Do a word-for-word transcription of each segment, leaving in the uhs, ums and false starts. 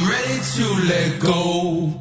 I'm ready to let go.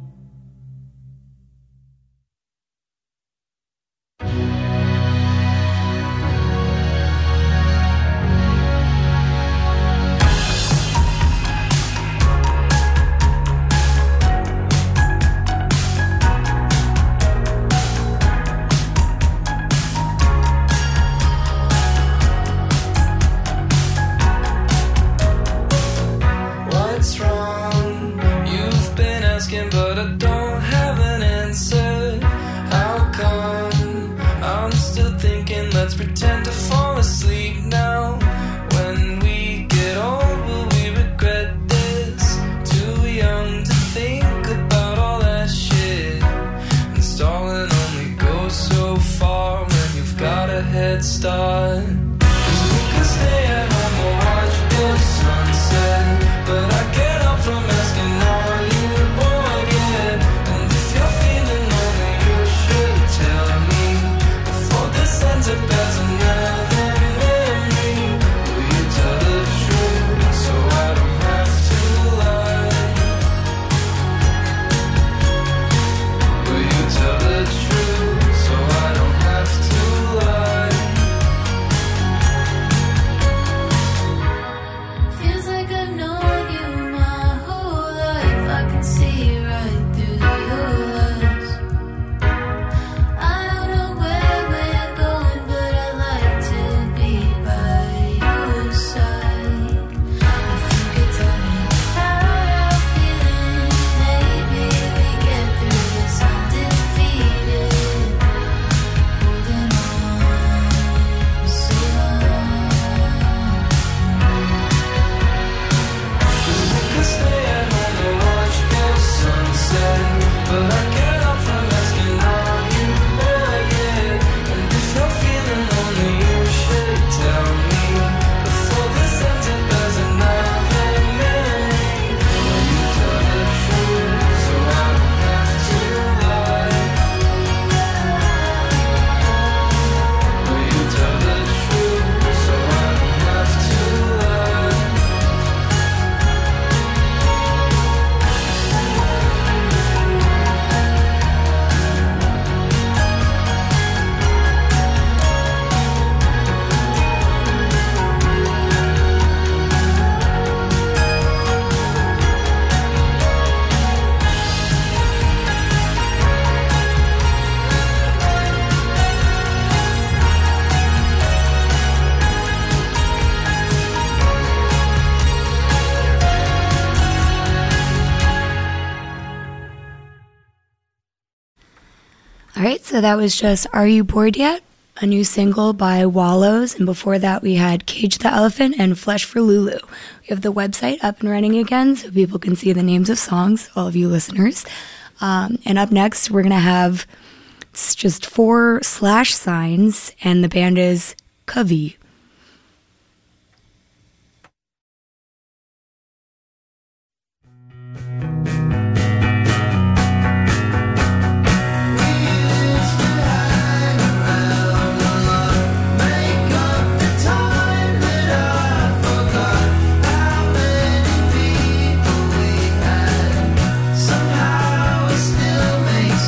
So that was just Are You Bored Yet? A new single by Wallows. And before that, we had Cage the Elephant and Flesh for Lulu. We have the website up and running again so people can see the names of songs, all of you listeners. Um, and up next, we're going to have it's just four slash signs, and the band is Covey.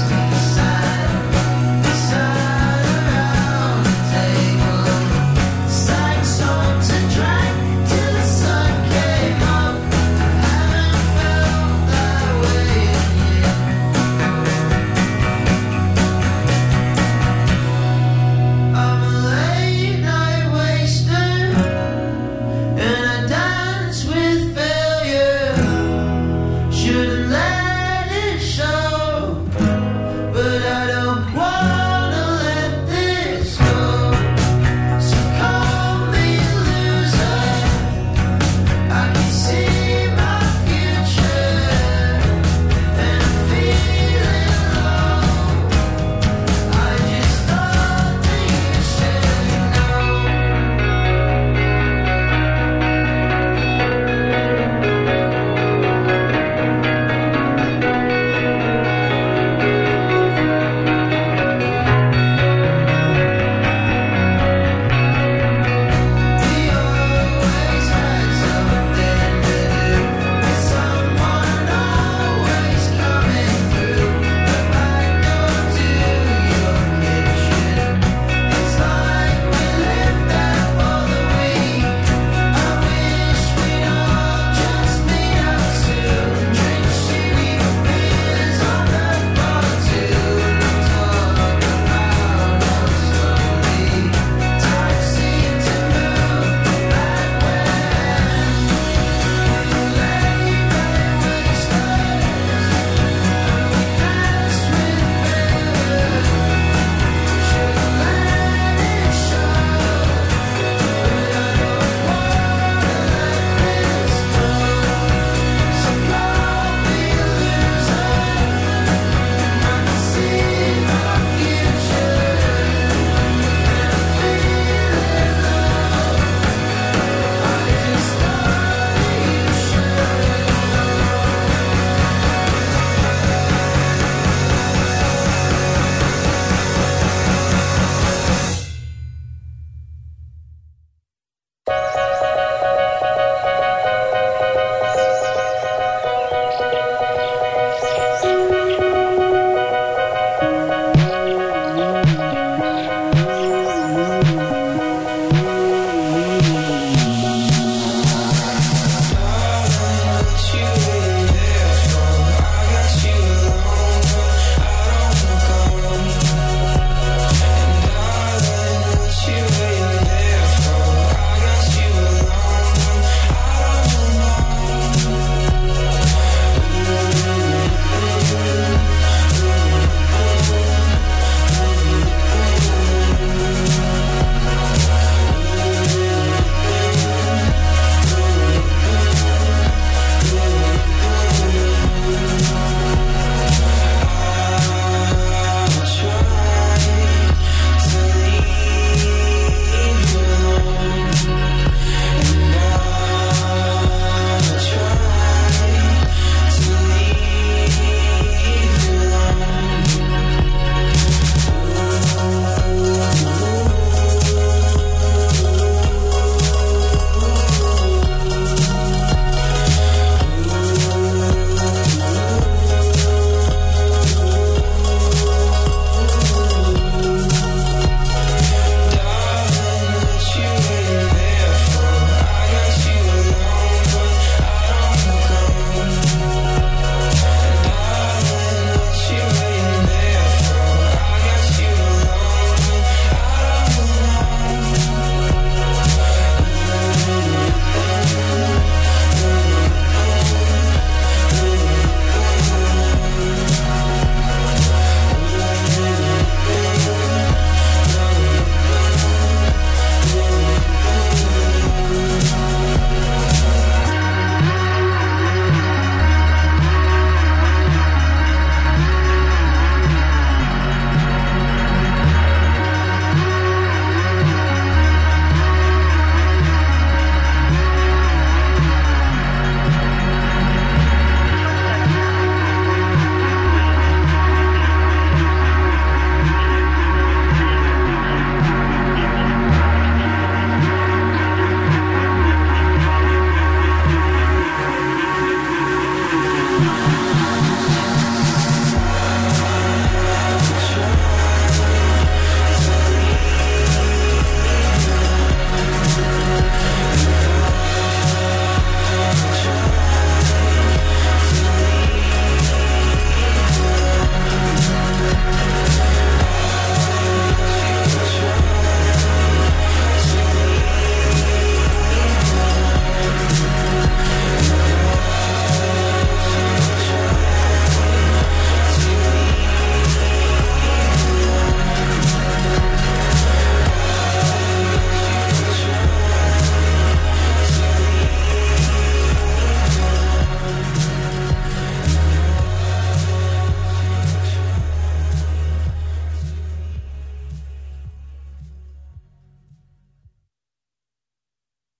Sad,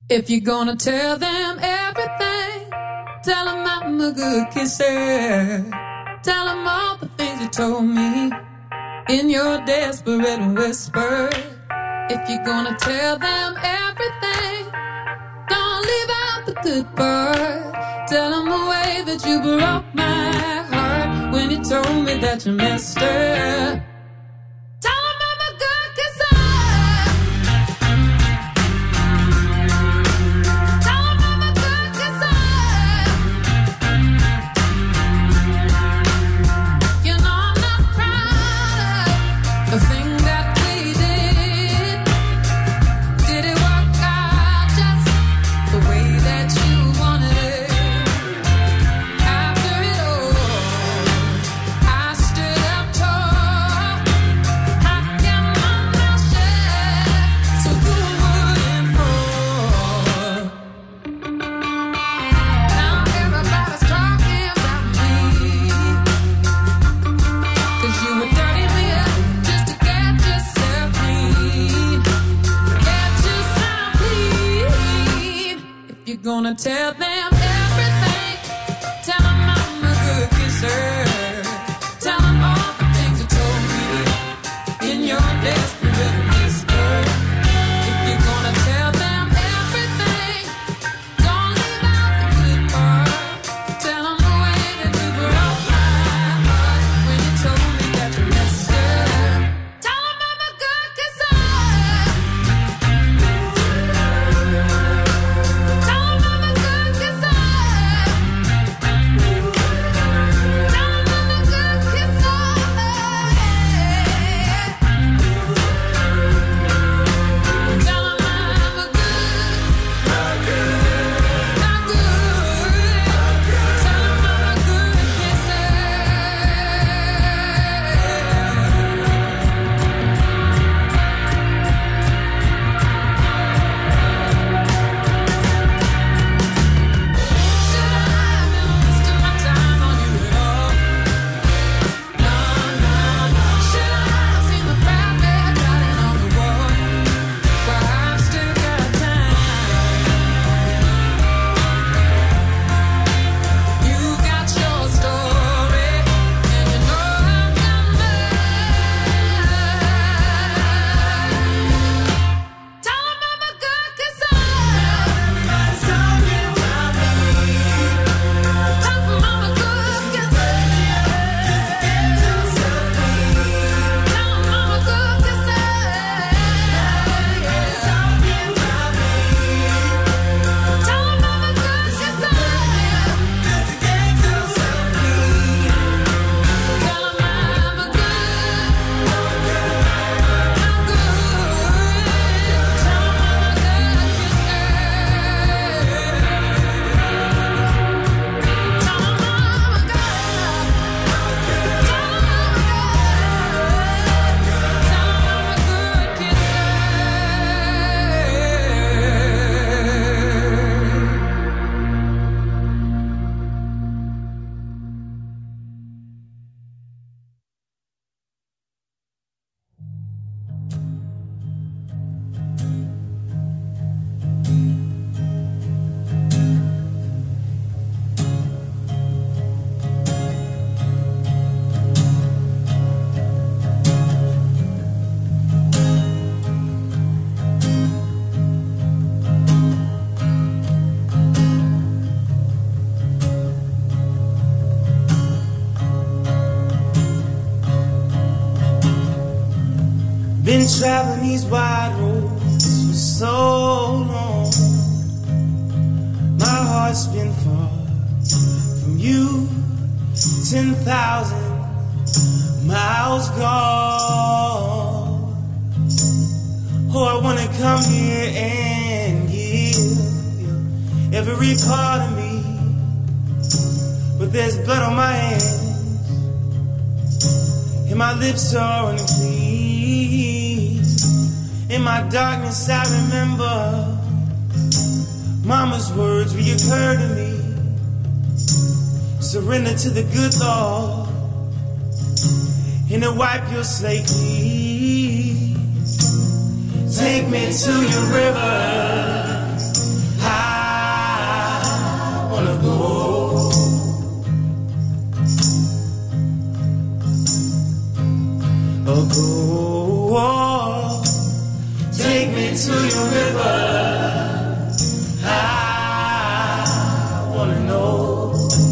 If you're gonna tell them everything, tell them I'm a good kisser. Tell them all the things you told me in your desperate whisper. If you're gonna tell them everything, don't leave out the good part. Tell them the way that you broke my heart when you told me that you missed her. Tell them I'm a good kisser. Tell them I'm a good kisser. You know I'm not proud of the thing that we did. Did it work out just the way that you wanted it? After it all, I stood up tall. I kept my mouth shut so you wouldn't fall. Now everybody's talking about me, 'cause you were dirty me up just to get yourself clean. Get yourself clean. If you're gonna tell them everything, tell them I'm a good kisser. Tell them all the things you told me in your desperate whisper. If you're gonna tell them everything, don't leave out the good part. Tell them the way that you broke my heart when you told me that you missed her. Tell them I'm a good kisser. Tell them I'm a good kisser. Tell them I'm a good kisser. Tell them I'm a good, not good, not good. Tell them I'm a good kisser. Should I have been wasting my time on you at all? No, no, no. Should I have seen the bad red writing on the wall? Well, I've still got time. You got your story, and you know I've got mine. Tell them I'm a good kisser. Everybody's talking about me. Tell them I'm a good kisser. Tell them I'm a good kisser. Everybody's talking about me. Tell them I'm a good kisser. Just to get yourself clean. Tell them I'm a good, I'm good. Tell them I'm a good Been traveling these wide roads for so long. My heart's been far from you, ten thousand miles gone. Oh, I wanna come here and give you every part of me, but there's blood on my hands and my lips are unclean. In my darkness I remember Mama's words reoccur to me. Surrender to the good Lord and to wipe your slate clean. Take me to your river Oh, go on, take me to your river. I wanna know.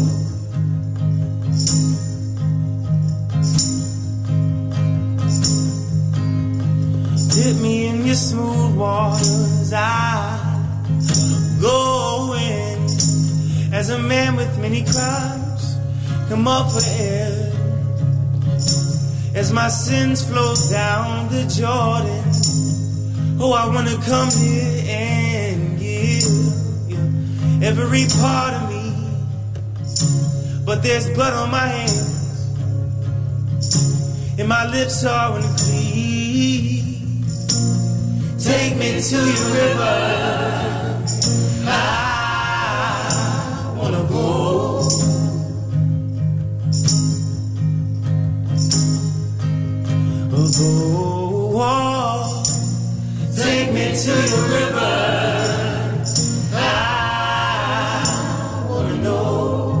Dip me in your smooth waters. I go in as a man with many crimes. Come up for air as my sins flow down the Jordan. Oh, I wanna come here and give you every part of me, but there's blood on my hands and my lips are unclean. Take me to your river. I wanna go. Oh, go on, take me to your river. I wanna know.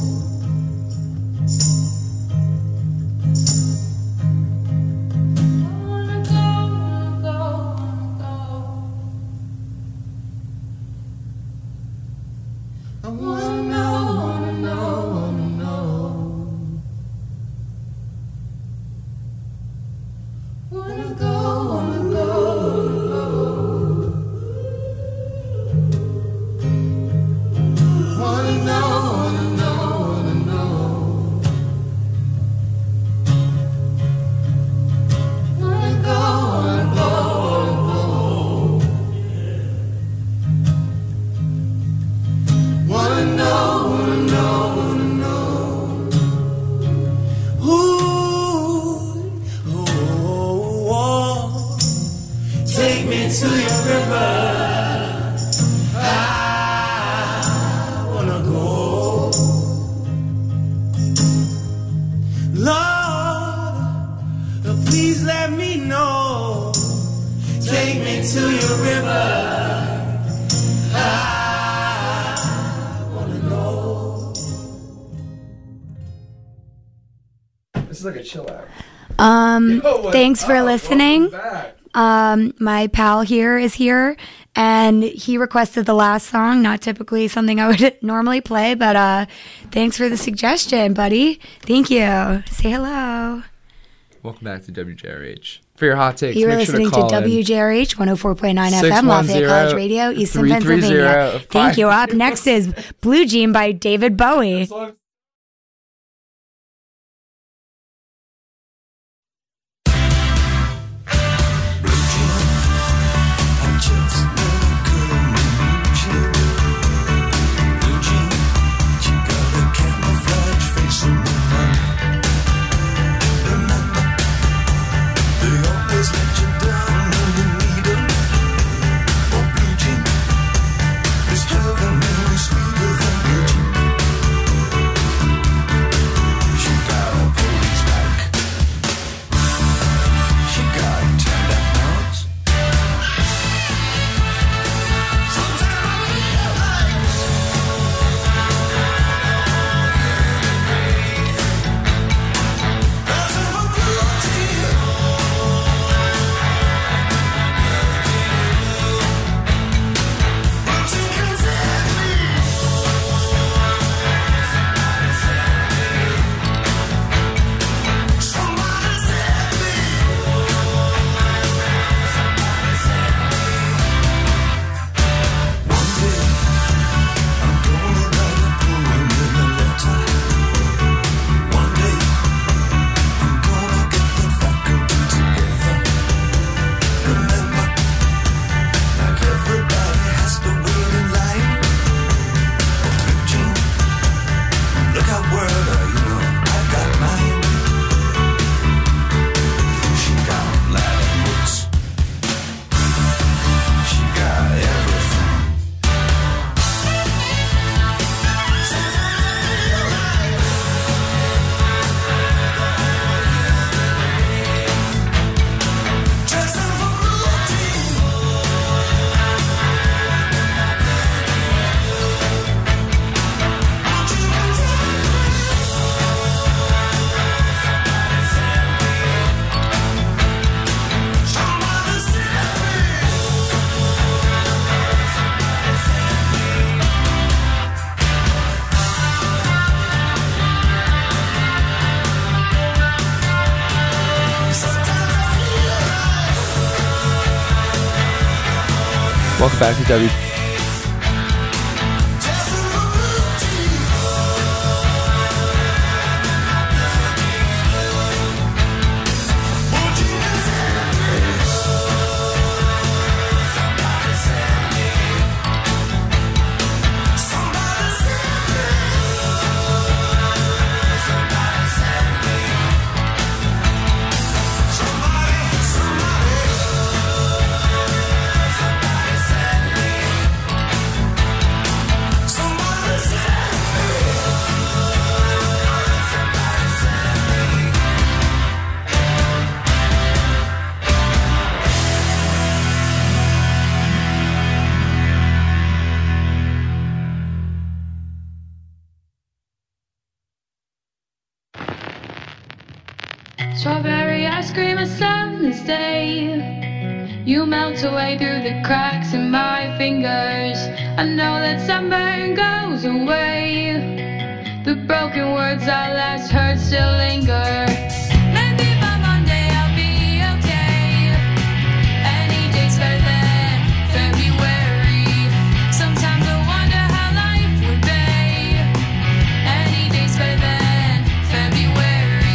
I wanna know, wanna know, wanna know. Wanna go, wanna go, wanna know, wanna know, wanna know. Wanna go, wanna go, wanna know, wanna know, wanna know. Ooh, oh, oh, take me to your river. I wanna go. Lord, please let me know. Take me to your river. I wanna know. This is like a chill out. Um, Yo, what's thanks for up? listening. Welcome back. Um, my pal here is here, and he requested the last song. Not typically something I would normally play, but uh, thanks for the suggestion, buddy. Thank you. Say hello. Welcome back to W J R H. For your hot takes, You were make sure to listening call to in. W J R H one oh four point nine F M, Lafayette College Radio, Easton, Pennsylvania. Thank you. Up next is Blue Jean by David Bowie. Heaven is sweeter than blue jean. Welcome back to W. Strawberry ice cream, a sunless day. You melt away through the cracks in my fingers. I know that sunburn goes away. The broken words I last heard still linger. Maybe by Monday I'll be okay. Any day's better than February. Sometimes I wonder how life would be. Any day's better than February.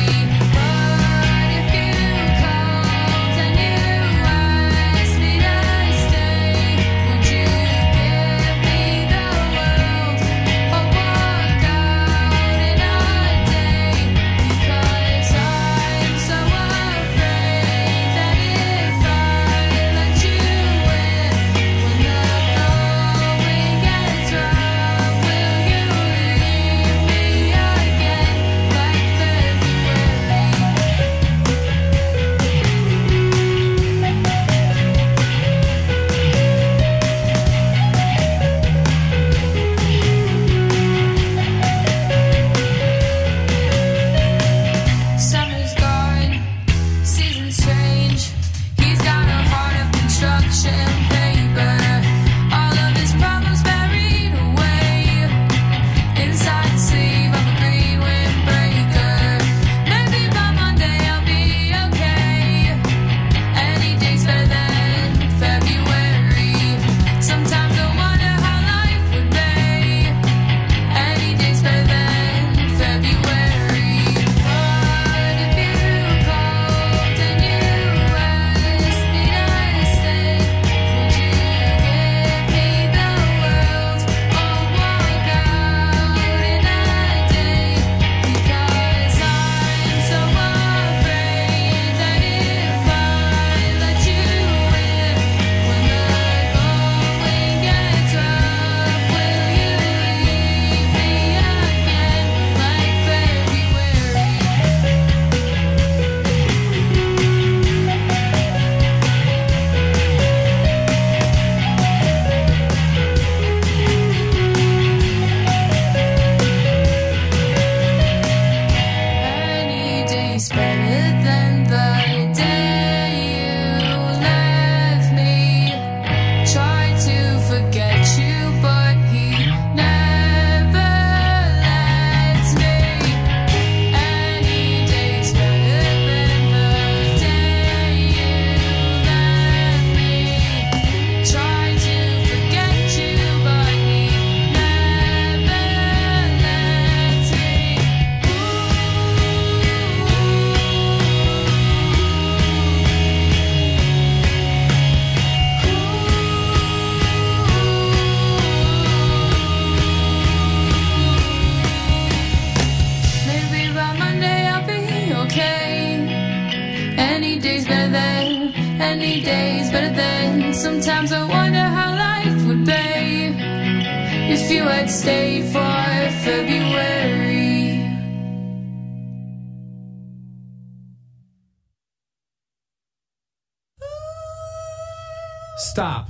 Any day's better than. Sometimes I wonder how life would be if you had stayed for February. Stop.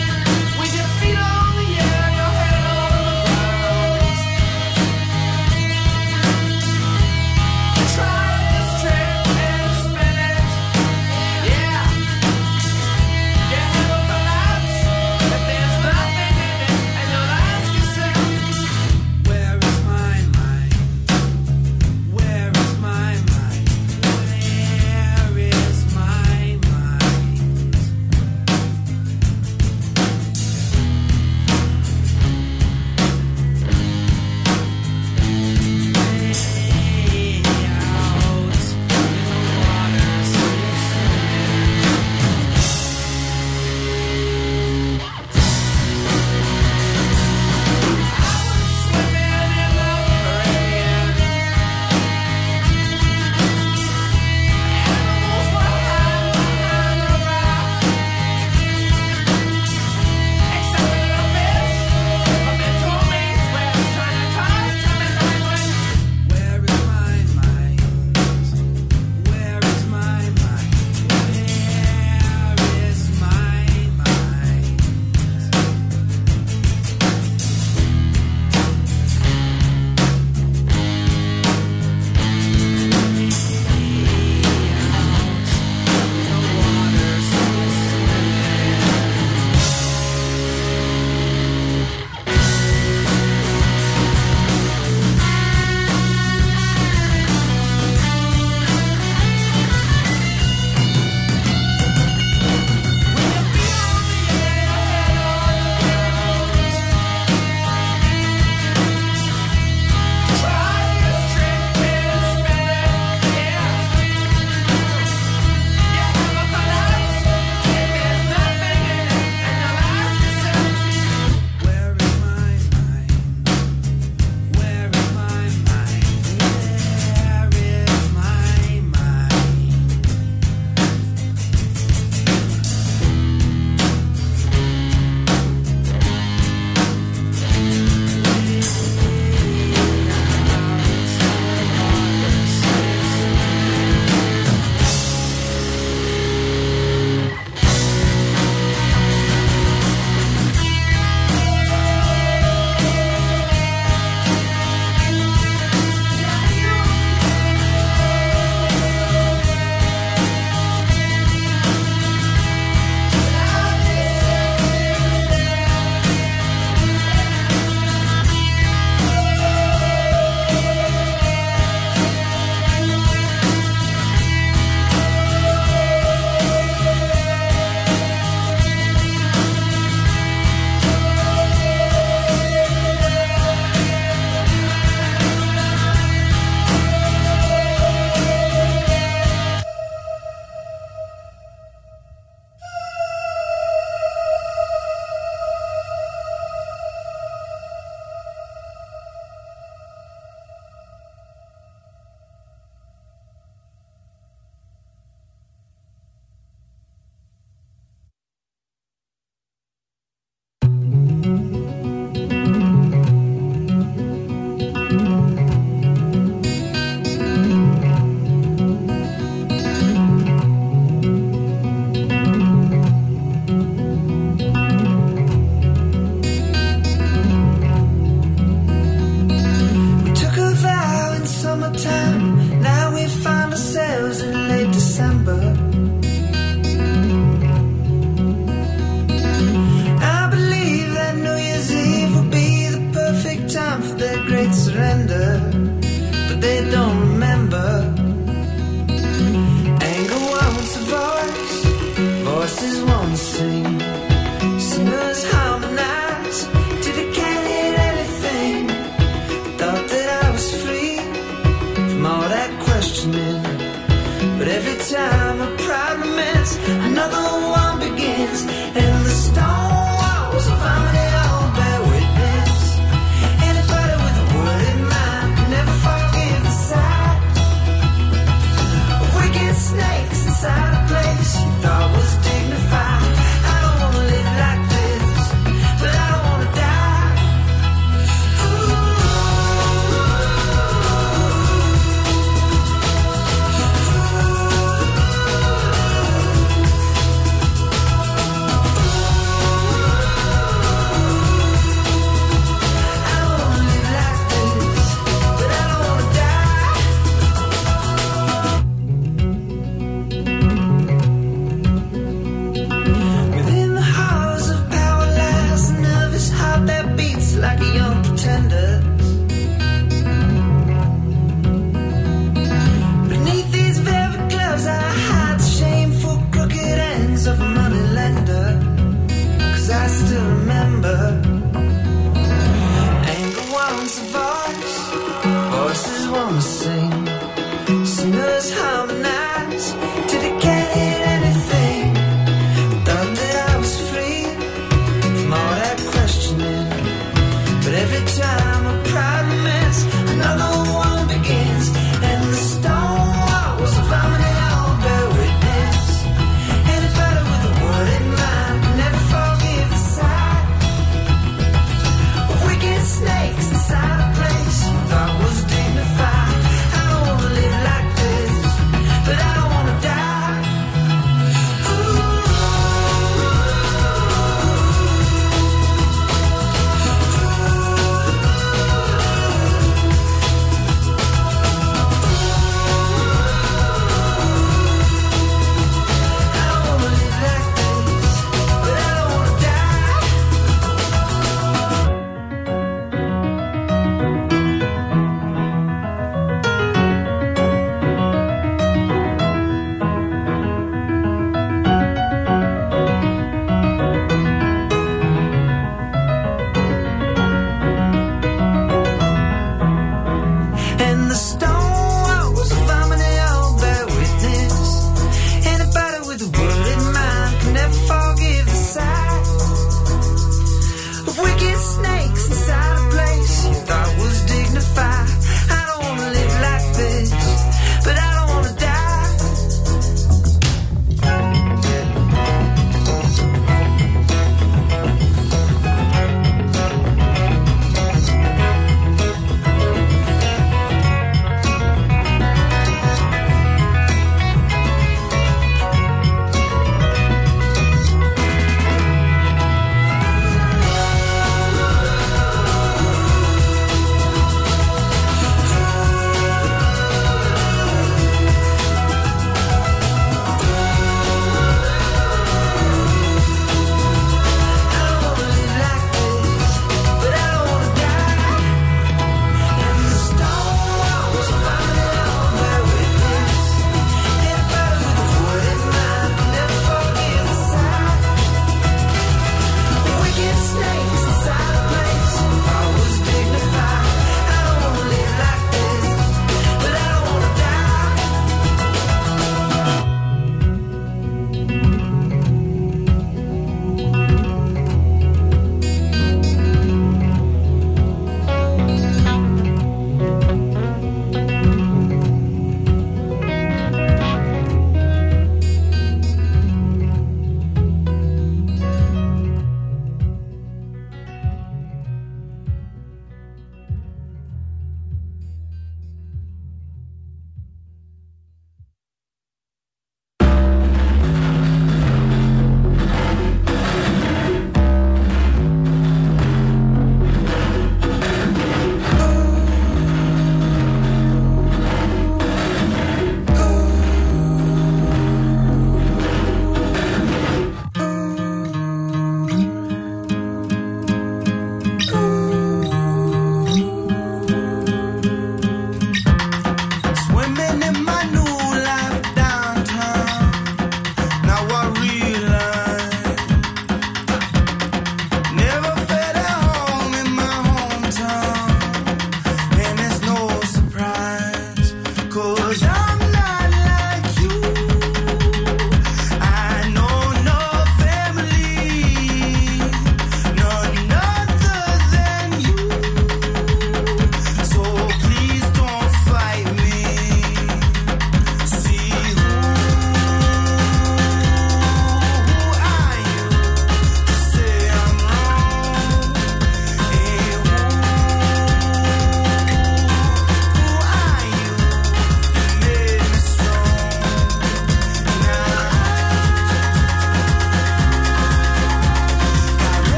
With your feet on the air, your head on the ground. wanna sing. Singers harmonize till they can't hit anything. Thought that I was free from all that questioning, but every time a problem ends, another one begins, and the stone walls of harmony all bear witness. Anybody with a word in mind can never forgive the sight of wicked snakes inside a place you thought was dignified. I don't wanna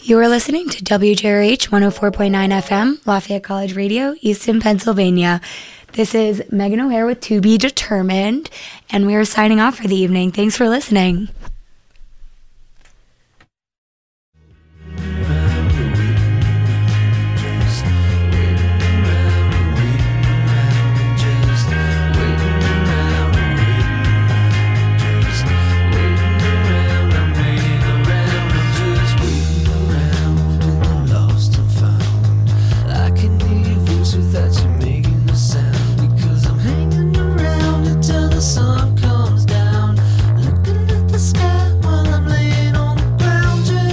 You are listening to W J R H one oh four point nine F M, Lafayette College Radio, Easton, Pennsylvania. This is Megan O'Hare with To Be Determined, and we are signing off for the evening. Thanks for listening.